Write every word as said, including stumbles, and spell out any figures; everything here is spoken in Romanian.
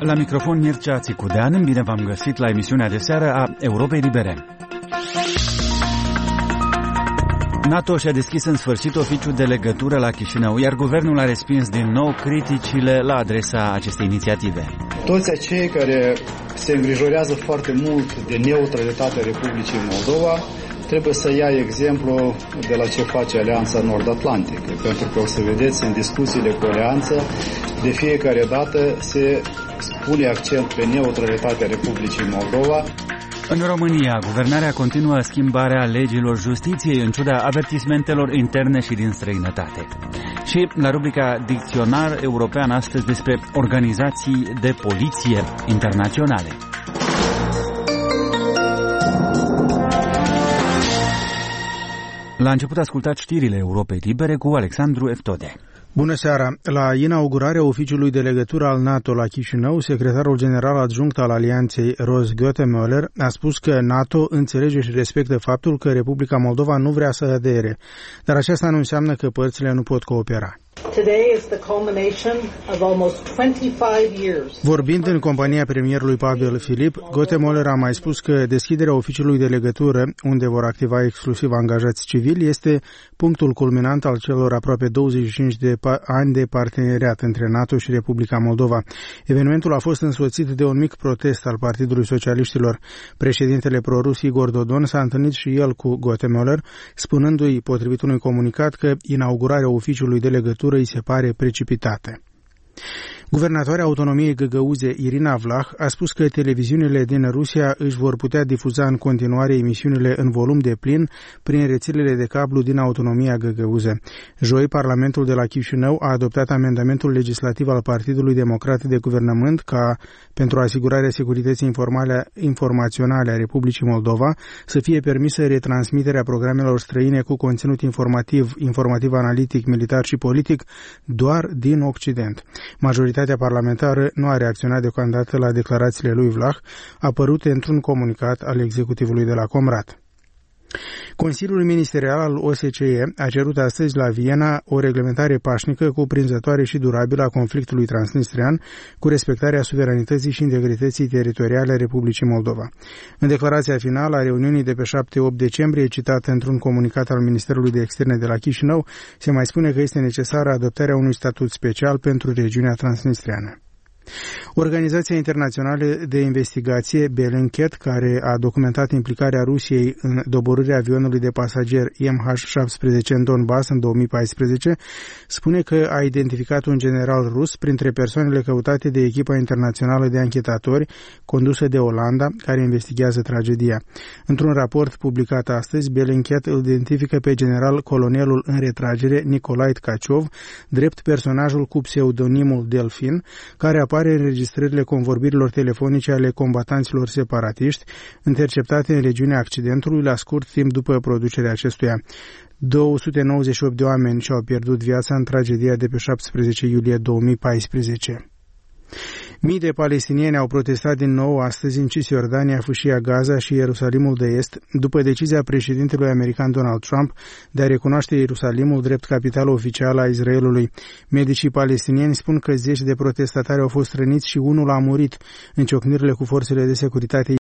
La microfon Mircea Țicudean, bine v-am găsit la emisiunea de seară a Europei Libere. NATO și-a deschis în sfârșit oficiul de legătură la Chișinău, iar guvernul a respins din nou criticile la adresa acestei inițiative. Toți acei care se îngrijorează foarte mult de neutralitatea Republicii Moldova trebuie să ia exemplu de la ce face Alianța Nord-Atlantică, pentru că o să vedeți în discuțiile cu Alianța, de fiecare dată se pune accent pe neutralitatea Republicii Moldova. În România, guvernarea continuă schimbarea legilor justiției în ciuda avertismentelor interne și din străinătate. Și la rubrica Dicționar European astăzi despre organizații de poliție internaționale. La început ascultați știrile Europei Libere cu Alexandru Eftode. Bună seara! La inaugurarea oficiului de legătură al NATO la Chișinău, secretarul general adjunct al Alianței Ros Göthe-Möller a spus că NATO înțelege și respectă faptul că Republica Moldova nu vrea să adere, dar aceasta nu înseamnă că părțile nu pot coopera. Vorbind în compania premierului Pavel Filip, Göthe-Möller a mai spus că deschiderea oficiului de legătură, unde vor activa exclusiv angajați civili, este punctul culminant al celor aproape douăzeci și cinci de ani de parteneriat între NATO și Republica Moldova. Evenimentul a fost însoțit de un mic protest al Partidului Socialiștilor. Președintele prorus Igor Dodon s-a întâlnit și el cu Göthe-Möller, spunându-i, potrivit unui comunicat, că inaugurarea oficiului de legătură îi se pare precipitată. Guvernatoarea autonomiei găgăuze Irina Vlah a spus că televiziunile din Rusia își vor putea difuza în continuare emisiunile în volum de plin prin rețelele de cablu din autonomia găgăuză. Joi, Parlamentul de la Chișinău a adoptat amendamentul legislativ al Partidului Democrat de Guvernământ ca, pentru asigurarea securității informaționale a Republicii Moldova, să fie permisă retransmiterea programelor străine cu conținut informativ, informativ analitic, militar și politic doar din Occident. Majoritatea parlamentară nu a reacționat deocamdată la declarațiile lui Vlah, apărute într-un comunicat al executivului de la Comrat. Consiliul Ministerial al O S C E a cerut astăzi la Viena o reglementare pașnică, cuprinzătoare și durabilă a conflictului transnistrian, cu respectarea suveranității și integrității teritoriale a Republicii Moldova. În declarația finală a reuniunii de pe șapte opt decembrie, citată într-un comunicat al Ministerului de Externe de la Chișinău, se mai spune că este necesară adoptarea unui statut special pentru regiunea transnistriană. Organizația Internațională de Investigație Bellingcat, care a documentat implicarea Rusiei în doborârea avionului de pasager M H șaptesprezece în Donbass în două mii paisprezece, spune că a identificat un general rus printre persoanele căutate de echipa internațională de anchetatori condusă de Olanda, care investigează tragedia. Într-un raport publicat astăzi, Bellingcat îl identifică pe general colonelul în retragere Nicolae Tkaciov, drept personajul cu pseudonimul Delfin, care apare în înregistrările convorbirilor telefonice ale combatanților separatiști, interceptate în regiunea accidentului la scurt timp după producerea acestuia. două sute nouăzeci și opt de oameni și-au pierdut viața în tragedia de pe șaptesprezece iulie două mii paisprezece. Mii de palestinieni au protestat din nou astăzi în Cisjordania, Fâșia Gaza și Ierusalimul de Est, după decizia președintelui american Donald Trump de a recunoaște Ierusalimul drept capitală oficială a Israelului. Medicii palestinieni spun că zeci de protestatari au fost răniți și unul a murit în ciocnirile cu forțele de securitate